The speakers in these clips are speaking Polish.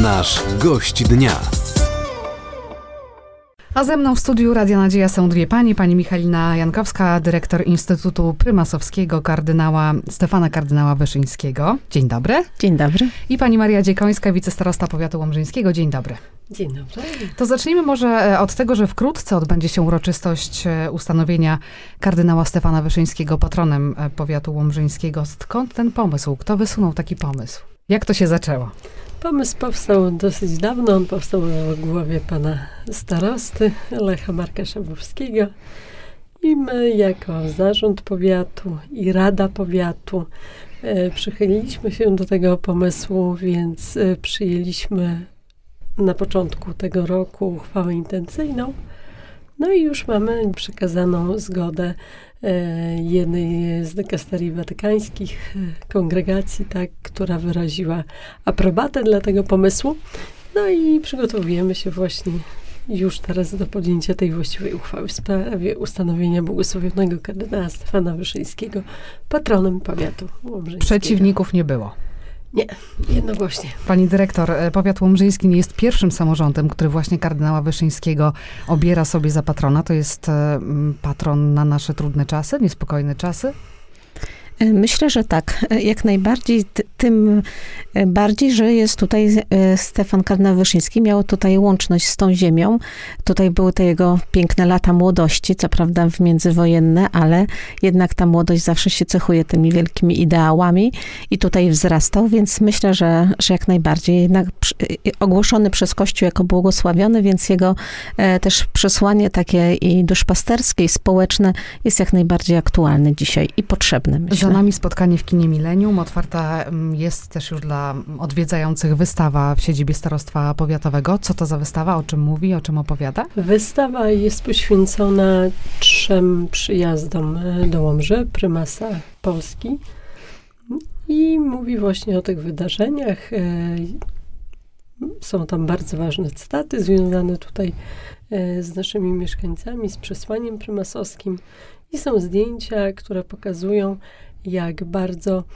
Nasz gość dnia. A ze mną w studiu Radia Nadzieja są dwie panie. Pani Michalina Jankowska, dyrektor Instytutu Prymasowskiego Stefana Kardynała Wyszyńskiego. Dzień dobry. Dzień dobry. I pani Maria Dziekiońska, wicestarosta powiatu łomżyńskiego. Dzień dobry. Dzień dobry. To zacznijmy może od tego, że wkrótce odbędzie się uroczystość ustanowienia kardynała Stefana Wyszyńskiego patronem powiatu łomżyńskiego. Skąd ten pomysł? Kto wysunął taki pomysł? Jak to się zaczęło? Pomysł powstał dosyć dawno. On powstał w głowie pana starosty Lecha Marka Szabowskiego. I my jako zarząd powiatu i Rada Powiatu przychyliliśmy się do tego pomysłu, więc przyjęliśmy na początku tego roku uchwałę intencyjną. No i już mamy przekazaną zgodę jednej z dykasterii watykańskich kongregacji, która wyraziła aprobatę dla tego pomysłu. No i przygotowujemy się właśnie już teraz do podjęcia tej właściwej uchwały w sprawie ustanowienia błogosławionego kardynała Stefana Wyszyńskiego patronem powiatu łomżyńskiego. Przeciwników nie było. Nie, jednogłośnie. Pani dyrektor, powiat łomżyński nie jest pierwszym samorządem, który właśnie kardynała Wyszyńskiego obiera sobie za patrona. To jest patron na nasze trudne czasy, niespokojne czasy? Myślę, że tak. Jak najbardziej, tym bardziej, że jest tutaj Stefan Kardynał Wyszyński. Miał tutaj łączność z tą ziemią. Tutaj były te jego piękne lata młodości, co prawda międzywojenne, ale jednak ta młodość zawsze się cechuje tymi wielkimi ideałami i tutaj wzrastał, więc myślę, że jak najbardziej. Jednak ogłoszony przez Kościół jako błogosławiony, więc jego też przesłanie takie i duszpasterskie, i społeczne jest jak najbardziej aktualne dzisiaj i potrzebne, myślę. Za nami spotkanie w kinie Millennium. Otwarta jest też już dla odwiedzających wystawa w siedzibie Starostwa Powiatowego. Co to za wystawa? O czym mówi? O czym opowiada? Wystawa jest poświęcona 3 przyjazdom do Łomży, prymasa Polski. I mówi właśnie o tych wydarzeniach. Są tam bardzo ważne cytaty związane tutaj z naszymi mieszkańcami, z przesłaniem prymasowskim. I są zdjęcia, które pokazują, jak bardzo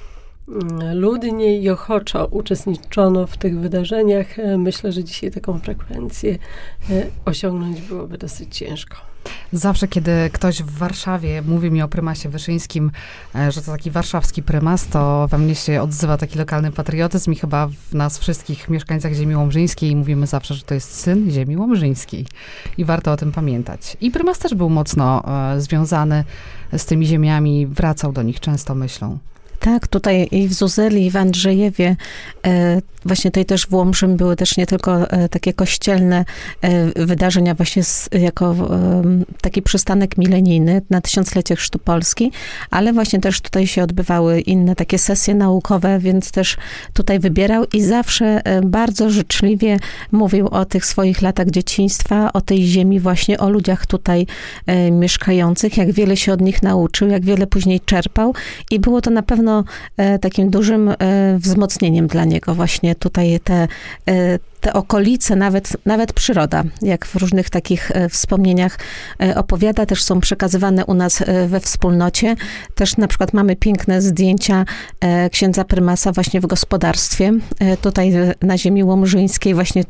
ludnie i ochoczo uczestniczono w tych wydarzeniach. Myślę, że dzisiaj taką frekwencję osiągnąć byłoby dosyć ciężko. Zawsze, kiedy ktoś w Warszawie mówi mi o prymasie Wyszyńskim, że to taki warszawski prymas, to we mnie się odzywa taki lokalny patriotyzm i chyba w nas wszystkich mieszkańcach ziemi łomżyńskiej mówimy zawsze, że to jest syn ziemi łomżyńskiej. I warto o tym pamiętać. I prymas też był mocno związany z tymi ziemiami, wracał do nich często myślą. Tak, tutaj i w Zuzeli, i w Andrzejewie, właśnie tutaj też w Łomżym były też nie tylko takie kościelne wydarzenia właśnie jako taki przystanek milenijny na 1000-lecie Chrztu Polski, ale właśnie też tutaj się odbywały inne takie sesje naukowe, więc też tutaj wybierał i zawsze bardzo życzliwie mówił o tych swoich latach dzieciństwa, o tej ziemi właśnie, o ludziach tutaj mieszkających, jak wiele się od nich nauczył, jak wiele później czerpał i było to na pewno takim dużym wzmocnieniem dla niego właśnie tutaj te okolice, nawet przyroda, jak w różnych takich wspomnieniach opowiada, też są przekazywane u nas we wspólnocie. Też na przykład mamy piękne zdjęcia księdza prymasa właśnie w gospodarstwie, tutaj na ziemi łomżyńskiej właśnie,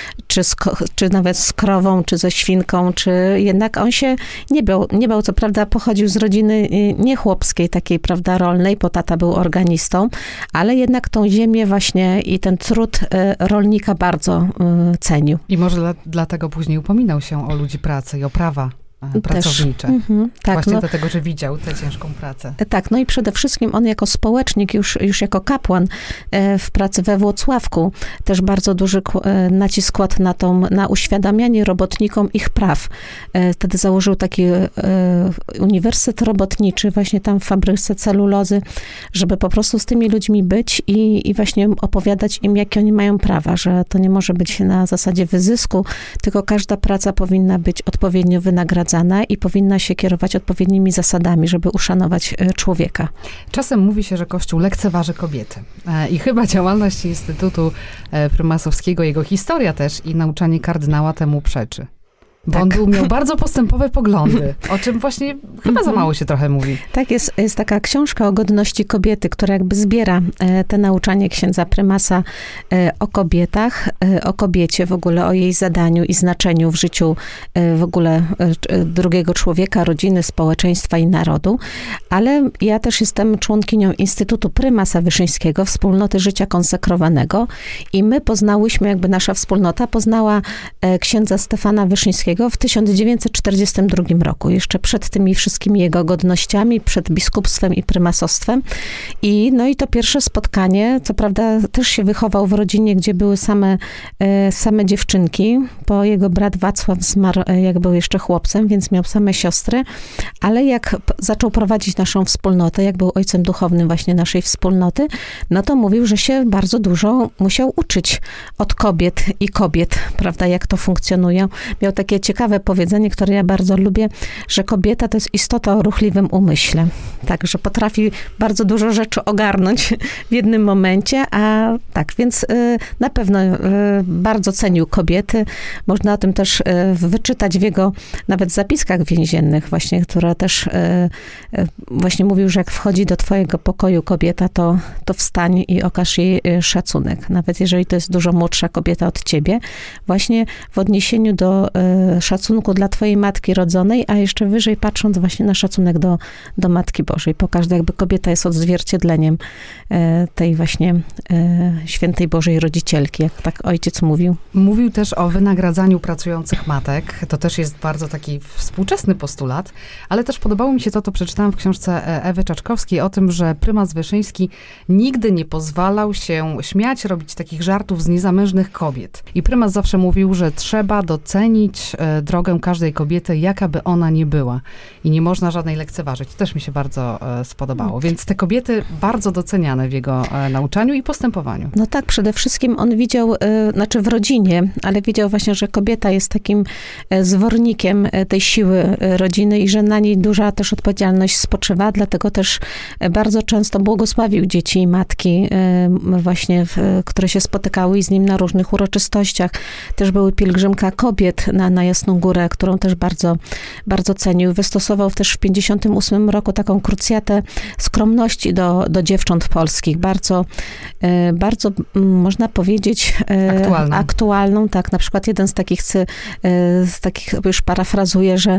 czy nawet z krową, czy ze świnką, czy jednak on się nie bał, co prawda pochodził z rodziny niechłopskiej, takiej, prawda, rolnej, bo tata był organistą, ale jednak tą ziemię właśnie i ten trud rolnika bardzo cenił. I może dlatego później upominał się o ludzi pracy i o prawa pracownicze. Tak, właśnie dlatego, że widział tę ciężką pracę. Tak, no i przede wszystkim on jako społecznik, już jako kapłan w pracy we Włocławku, też bardzo duży nacisk kładł na uświadamianie robotnikom ich praw. Wtedy założył taki uniwersytet robotniczy właśnie tam w fabryce celulozy, żeby po prostu z tymi ludźmi być i właśnie opowiadać im, jakie oni mają prawa, że to nie może być na zasadzie wyzysku, tylko każda praca powinna być odpowiednio wynagradzana i powinna się kierować odpowiednimi zasadami, żeby uszanować człowieka. Czasem mówi się, że Kościół lekceważy kobiety. I chyba działalność Instytutu Prymasowskiego, jego historia też i nauczanie kardynała temu przeczy. Bo on miał bardzo postępowe poglądy, o czym właśnie chyba za mało się trochę mówi. Tak, jest taka książka o godności kobiety, która jakby zbiera te nauczanie księdza prymasa o kobietach, o kobiecie w ogóle, o jej zadaniu i znaczeniu w życiu w ogóle drugiego człowieka, rodziny, społeczeństwa i narodu. Ale ja też jestem członkinią Instytutu Prymasa Wyszyńskiego, Wspólnoty Życia Konsekrowanego i my poznałyśmy, jakby nasza wspólnota poznała księdza Stefana Wyszyńskiego w 1942 roku, jeszcze przed tymi wszystkimi jego godnościami, przed biskupstwem i prymasostwem. I to pierwsze spotkanie, co prawda też się wychował w rodzinie, gdzie były same dziewczynki, bo jego brat Wacław zmarł, jak był jeszcze chłopcem, więc miał same siostry, ale jak zaczął prowadzić naszą wspólnotę, jak był ojcem duchownym właśnie naszej wspólnoty, to mówił, że się bardzo dużo musiał uczyć od kobiet i kobiet, prawda, jak to funkcjonuje. Miał takie ciekawe powiedzenie, które ja bardzo lubię, że kobieta to jest istota o ruchliwym umyśle. Tak, że potrafi bardzo dużo rzeczy ogarnąć w jednym momencie, a tak, więc na pewno bardzo cenił kobiety. Można o tym też wyczytać w jego nawet zapiskach więziennych właśnie, które też właśnie mówił, że jak wchodzi do twojego pokoju kobieta, to wstań i okaż jej szacunek. Nawet jeżeli to jest dużo młodsza kobieta od ciebie, właśnie w odniesieniu do szacunku dla twojej matki rodzonej, a jeszcze wyżej patrząc właśnie na szacunek do Matki Bożej. Pokaż, jakby kobieta jest odzwierciedleniem tej właśnie świętej Bożej Rodzicielki, jak tak ojciec mówił. Mówił też o wynagradzaniu pracujących matek. To też jest bardzo taki współczesny postulat, ale też podobało mi się to przeczytałam w książce Ewy Czaczkowskiej o tym, że prymas Wyszyński nigdy nie pozwalał się śmiać, robić takich żartów z niezamężnych kobiet. I prymas zawsze mówił, że trzeba docenić drogę każdej kobiety, jaka by ona nie była. I nie można żadnej lekceważyć. To też mi się bardzo spodobało. Więc te kobiety bardzo doceniane w jego nauczaniu i postępowaniu. No tak, przede wszystkim on widział, w rodzinie, ale widział właśnie, że kobieta jest takim zwornikiem tej siły rodziny i że na niej duża też odpowiedzialność spoczywa, dlatego też bardzo często błogosławił dzieci i matki właśnie, które się spotykały i z nim na różnych uroczystościach. Też były pielgrzymka kobiet na Jasną Górę, którą też bardzo, bardzo cenił. Wystosował też w 1958 roku taką krucjatę skromności do dziewcząt polskich. Bardzo, bardzo można powiedzieć aktualną. Tak, na przykład jeden z takich już parafrazuję, że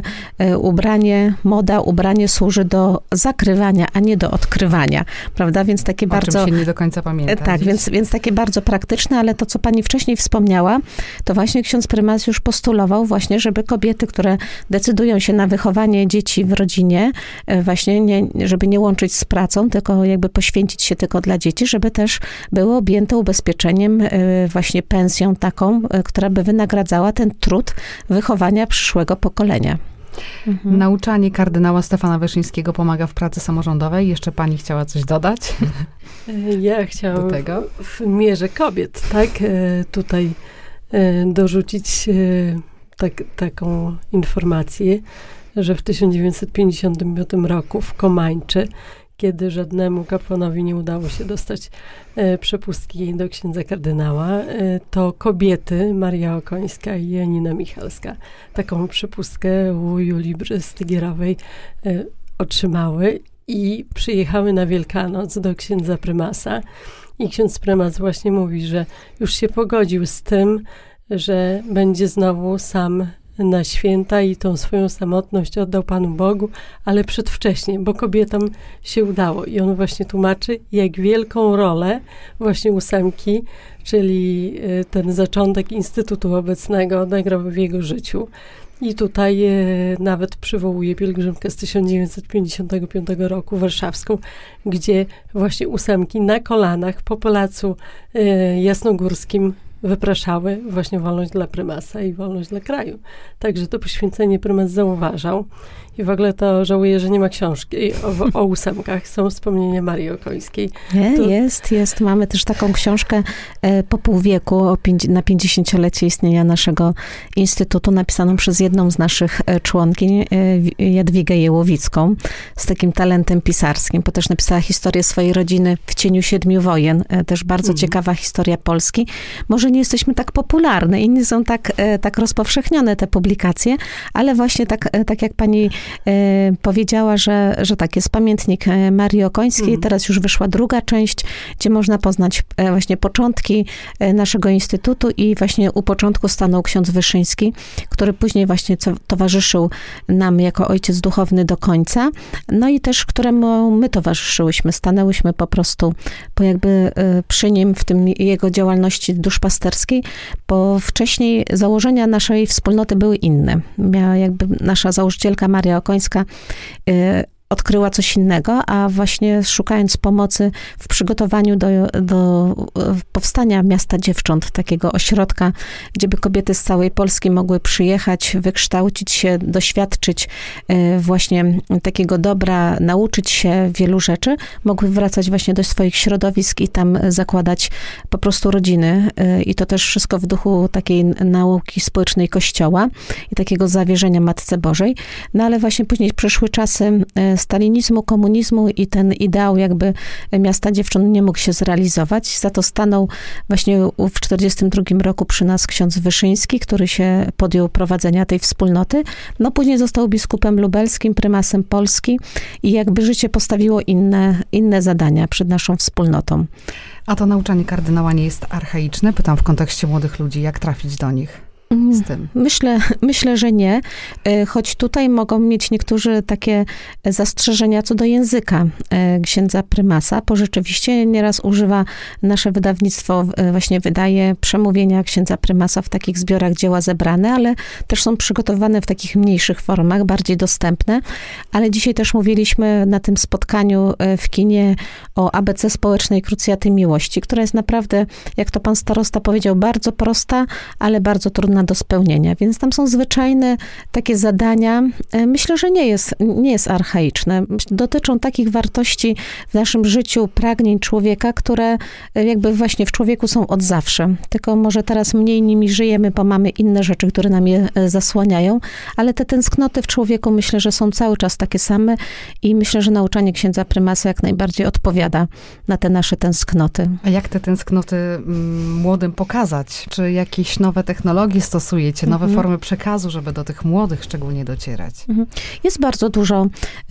moda ubranie służy do zakrywania, a nie do odkrywania, prawda? Więc takie bardzo... O czym się nie do końca pamięta. Tak, więc takie bardzo praktyczne, ale to, co pani wcześniej wspomniała, to właśnie ksiądz prymas już postulował właśnie, żeby kobiety, które decydują się na wychowanie dzieci w rodzinie, właśnie żeby nie łączyć z pracą, tylko jakby poświęcić się tylko dla dzieci, żeby też były objęte ubezpieczeniem, właśnie pensją taką, która by wynagradzała ten trud wychowania przyszłego pokolenia. Mhm. Nauczanie kardynała Stefana Wyszyńskiego pomaga w pracy samorządowej. Jeszcze pani chciała coś dodać? Ja chciałam w mierze kobiet, tak, tutaj dorzucić taką informację, że w 1955 roku w Komańczy, kiedy żadnemu kapłanowi nie udało się dostać przepustki do księdza kardynała, to kobiety, Maria Okońska i Janina Michalska, taką przepustkę u Julii Stygierowej otrzymały i przyjechały na Wielkanoc do księdza prymasa. I ksiądz prymas właśnie mówi, że już się pogodził z tym, że będzie znowu sam na święta i tą swoją samotność oddał Panu Bogu, ale przedwcześnie, bo kobietom się udało. I on właśnie tłumaczy, jak wielką rolę właśnie 8, czyli ten zaczątek Instytutu obecnego odegrał w jego życiu. I tutaj nawet przywołuje pielgrzymkę z 1955 roku warszawską, gdzie właśnie 8 na kolanach po Placu Jasnogórskim wypraszały właśnie wolność dla prymasa i wolność dla kraju. Także to poświęcenie prymas zauważał. I w ogóle to żałuję, że nie ma książki o 8. Są wspomnienia Marii Okońskiej. Jest. Mamy też taką książkę po pół wieku na 50-lecie istnienia naszego instytutu, napisaną przez jedną z naszych członkiń, Jadwigę Jełowicką, z takim talentem pisarskim, bo też napisała historię swojej rodziny w cieniu 7 wojen. Też bardzo ciekawa historia Polski. Może nie jesteśmy tak popularne i nie są tak rozpowszechnione te publikacje, ale właśnie tak jak pani powiedziała, że tak, jest pamiętnik Marii Okońskiej, teraz już wyszła druga część, gdzie można poznać właśnie początki naszego instytutu i właśnie u początku stanął ksiądz Wyszyński, który później właśnie towarzyszył nam jako ojciec duchowny do końca, no i też któremu my towarzyszyłyśmy, stanęłyśmy po prostu jakby przy nim w tym jego działalności duszpasterskiej, bo wcześniej założenia naszej wspólnoty były inne. Miała jakby nasza założycielka Maria Okońska odkryła coś innego, a właśnie szukając pomocy w przygotowaniu do powstania Miasta Dziewcząt, takiego ośrodka, gdzie by kobiety z całej Polski mogły przyjechać, wykształcić się, doświadczyć właśnie takiego dobra, nauczyć się wielu rzeczy, mogły wracać właśnie do swoich środowisk i tam zakładać po prostu rodziny. I to też wszystko w duchu takiej nauki społecznej Kościoła i takiego zawierzenia Matce Bożej. No ale właśnie później przyszły czasy stalinizmu, komunizmu i ten ideał jakby Miasta Dziewcząt nie mógł się zrealizować. Za to stanął właśnie w 1942 roku przy nas ksiądz Wyszyński, który się podjął prowadzenia tej wspólnoty. No później został biskupem lubelskim, prymasem Polski i jakby życie postawiło inne zadania przed naszą wspólnotą. A to nauczanie kardynała nie jest archaiczne? Pytam w kontekście młodych ludzi, jak trafić do nich? Z tym. Myślę, że nie, choć tutaj mogą mieć niektórzy takie zastrzeżenia co do języka księdza prymasa, bo rzeczywiście nieraz używa nasze wydawnictwo, właśnie wydaje przemówienia księdza prymasa w takich zbiorach dzieła zebrane, ale też są przygotowane w takich mniejszych formach, bardziej dostępne, ale dzisiaj też mówiliśmy na tym spotkaniu w kinie o ABC Społecznej Krucjaty Miłości, która jest naprawdę, jak to pan starosta powiedział, bardzo prosta, ale bardzo trudna do spełnienia, więc tam są zwyczajne takie zadania. Myślę, że nie jest archaiczne. Dotyczą takich wartości w naszym życiu, pragnień człowieka, które jakby właśnie w człowieku są od zawsze. Tylko może teraz mniej nimi żyjemy, bo mamy inne rzeczy, które nam je zasłaniają, ale te tęsknoty w człowieku myślę, że są cały czas takie same i myślę, że nauczanie księdza prymasa jak najbardziej odpowiada na te nasze tęsknoty. A jak te tęsknoty młodym pokazać? Czy jakieś nowe technologie stosujecie, nowe formy przekazu, żeby do tych młodych szczególnie docierać? Jest bardzo dużo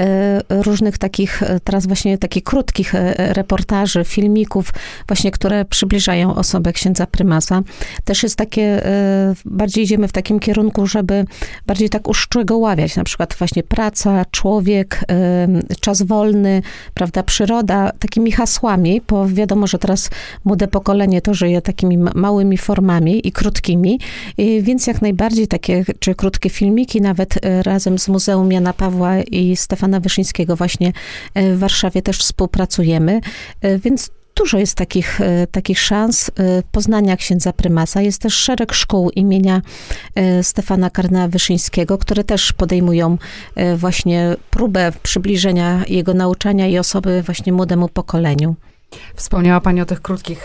różnych takich, teraz właśnie takich krótkich reportaży, filmików, właśnie, które przybliżają osobę księdza prymasa. Też jest takie, bardziej idziemy w takim kierunku, żeby bardziej tak uszczegóławiać, na przykład właśnie praca, człowiek, czas wolny, prawda, przyroda, takimi hasłami, bo wiadomo, że teraz młode pokolenie to żyje takimi małymi formami i krótkimi, więc jak najbardziej takie, czy krótkie filmiki, nawet razem z Muzeum Jana Pawła i Stefana Wyszyńskiego właśnie w Warszawie też współpracujemy, więc dużo jest takich szans poznania księdza prymasa. Jest też szereg szkół imienia Stefana kardynała Wyszyńskiego, które też podejmują właśnie próbę przybliżenia jego nauczania i osoby właśnie młodemu pokoleniu. Wspomniała pani o tych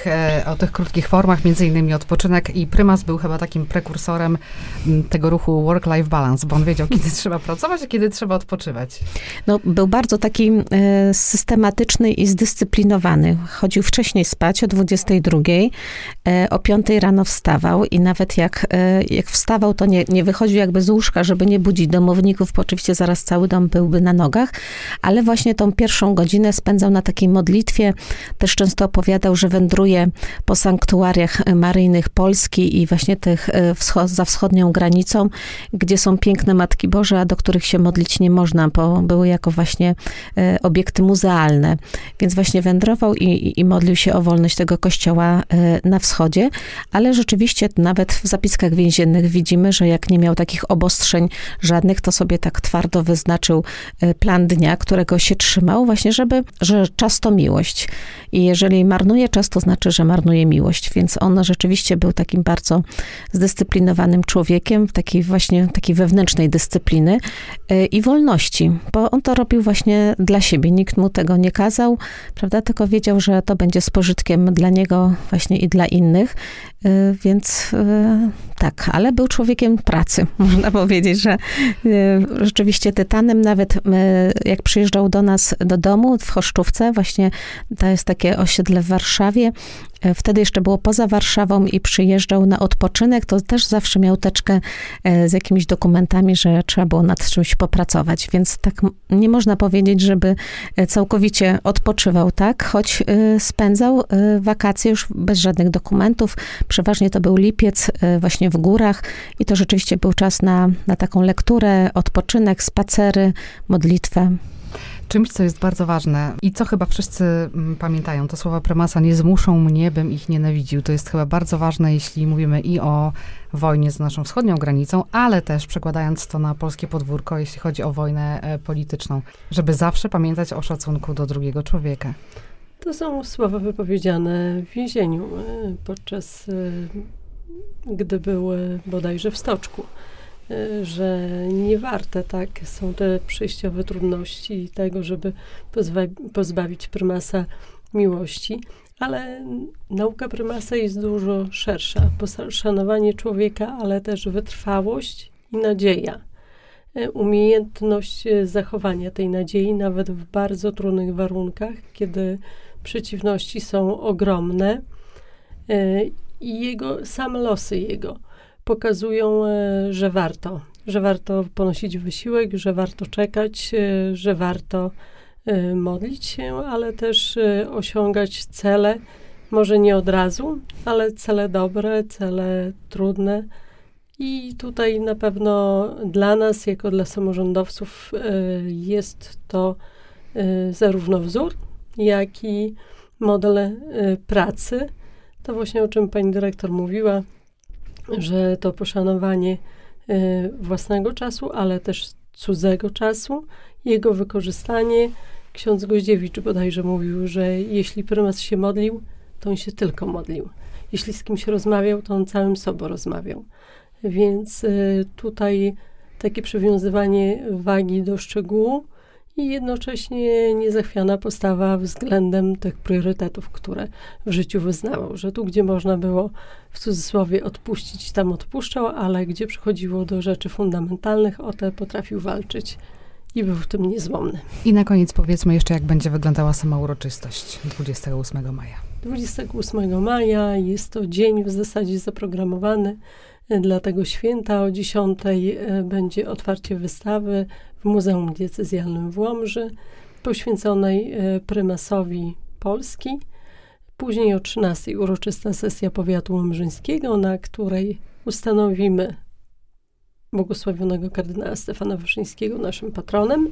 krótkich formach, między innymi odpoczynek, i prymas był chyba takim prekursorem tego ruchu work-life balance, bo on wiedział, kiedy trzeba pracować, a kiedy trzeba odpoczywać. No, był bardzo taki systematyczny i zdyscyplinowany. Chodził wcześniej spać o 22:00, o 5:00 rano wstawał i nawet jak wstawał, to nie wychodził jakby z łóżka, żeby nie budzić domowników, bo oczywiście zaraz cały dom byłby na nogach, ale właśnie tą pierwszą godzinę spędzał na takiej modlitwie. Też często opowiadał, że wędruje po sanktuariach maryjnych Polski i właśnie tych za wschodnią granicą, gdzie są piękne Matki Boże, a do których się modlić nie można, bo były jako właśnie obiekty muzealne. Więc właśnie wędrował i modlił się o wolność tego kościoła na wschodzie, ale rzeczywiście nawet w zapiskach więziennych widzimy, że jak nie miał takich obostrzeń żadnych, to sobie tak twardo wyznaczył plan dnia, którego się trzymał, właśnie że czas to miłość. I jeżeli marnuje czas, to znaczy, że marnuje miłość. Więc on rzeczywiście był takim bardzo zdyscyplinowanym człowiekiem, takiej wewnętrznej dyscypliny i wolności, bo on to robił właśnie dla siebie. Nikt mu tego nie kazał, prawda? Tylko wiedział, że to będzie z pożytkiem dla niego właśnie i dla innych. Więc Tak, ale był człowiekiem pracy. Można powiedzieć, że rzeczywiście tytanem, nawet jak przyjeżdżał do nas do domu w Choszczówce, właśnie to jest takie osiedle w Warszawie, wtedy jeszcze było poza Warszawą i przyjeżdżał na odpoczynek, to też zawsze miał teczkę z jakimiś dokumentami, że trzeba było nad czymś popracować. Więc tak nie można powiedzieć, żeby całkowicie odpoczywał, tak? Choć spędzał wakacje już bez żadnych dokumentów. Przeważnie to był lipiec, właśnie w górach i to rzeczywiście był czas na taką lekturę, odpoczynek, spacery, modlitwę. Czymś, co jest bardzo ważne i co chyba wszyscy pamiętają, to słowa prymasa: nie zmuszą mnie, bym ich nienawidził. To jest chyba bardzo ważne, jeśli mówimy i o wojnie z naszą wschodnią granicą, ale też przekładając to na polskie podwórko, jeśli chodzi o wojnę polityczną, żeby zawsze pamiętać o szacunku do drugiego człowieka. To są słowa wypowiedziane w więzieniu, podczas gdy był bodajże w Stoczku, że nie warte, tak, są te przejściowe trudności tego, żeby pozbawić prymasa miłości, ale nauka prymasa jest dużo szersza. Poszanowanie człowieka, ale też wytrwałość i nadzieja. Umiejętność zachowania tej nadziei nawet w bardzo trudnych warunkach, kiedy przeciwności są ogromne i same losy jego pokazują, że warto ponosić wysiłek, że warto czekać, że warto modlić się, ale też osiągać cele, może nie od razu, ale cele dobre, cele trudne. I tutaj na pewno dla nas, jako dla samorządowców, jest to zarówno wzór, jak i model pracy. To właśnie, o czym pani dyrektor mówiła, że to poszanowanie własnego czasu, ale też cudzego czasu, jego wykorzystanie. Ksiądz Goździewicz bodajże mówił, że jeśli prymas się modlił, to on się tylko modlił. Jeśli z kimś rozmawiał, to on całym sobą rozmawiał. Więc tutaj takie przywiązywanie wagi do szczegółu i jednocześnie niezachwiana postawa względem tych priorytetów, które w życiu wyznawał, że tu, gdzie można było w cudzysłowie odpuścić, tam odpuszczał, ale gdzie przychodziło do rzeczy fundamentalnych, o te potrafił walczyć i był w tym niezłomny. I na koniec powiedzmy jeszcze, jak będzie wyglądała sama uroczystość 28 maja. 28 maja jest to dzień w zasadzie zaprogramowany dla tego święta. O 10 będzie otwarcie wystawy w Muzeum Diecezjalnym w Łomży, poświęconej prymasowi Polski. Później o 13 uroczysta sesja powiatu łomżyńskiego, na której ustanowimy błogosławionego kardynała Stefana Wyszyńskiego naszym patronem.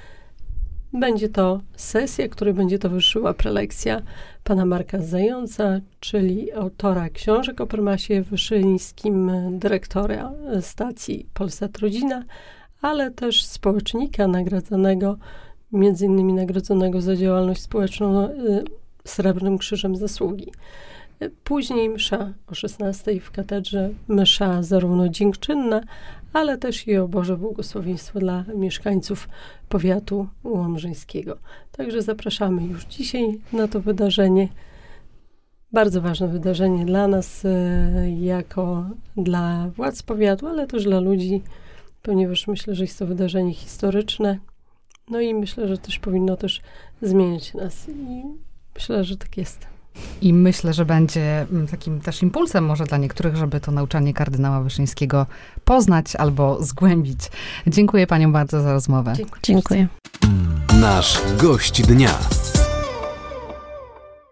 Będzie to sesja, której będzie towarzyszyła prelekcja pana Marka Zająca, czyli autora książek o prymasie Wyszyńskim, dyrektora stacji Polsat Rodzina, ale też społecznika nagradzanego, między innymi nagrodzonego za działalność społeczną Srebrnym Krzyżem Zasługi. Później msza o 16 w katedrze, msza zarówno dziękczynna, ale też i o Boże błogosławieństwo dla mieszkańców powiatu łomżyńskiego. Także zapraszamy już dzisiaj na to wydarzenie. Bardzo ważne wydarzenie dla nas, jako dla władz powiatu, ale też dla ludzi, ponieważ myślę, że jest to wydarzenie historyczne. No i myślę, że też powinno też zmieniać nas. I myślę, że tak jest. I myślę, że będzie takim też impulsem może dla niektórych, żeby to nauczanie kardynała Wyszyńskiego poznać albo zgłębić. Dziękuję paniom bardzo za rozmowę. Dziękuję. Nasz gość dnia.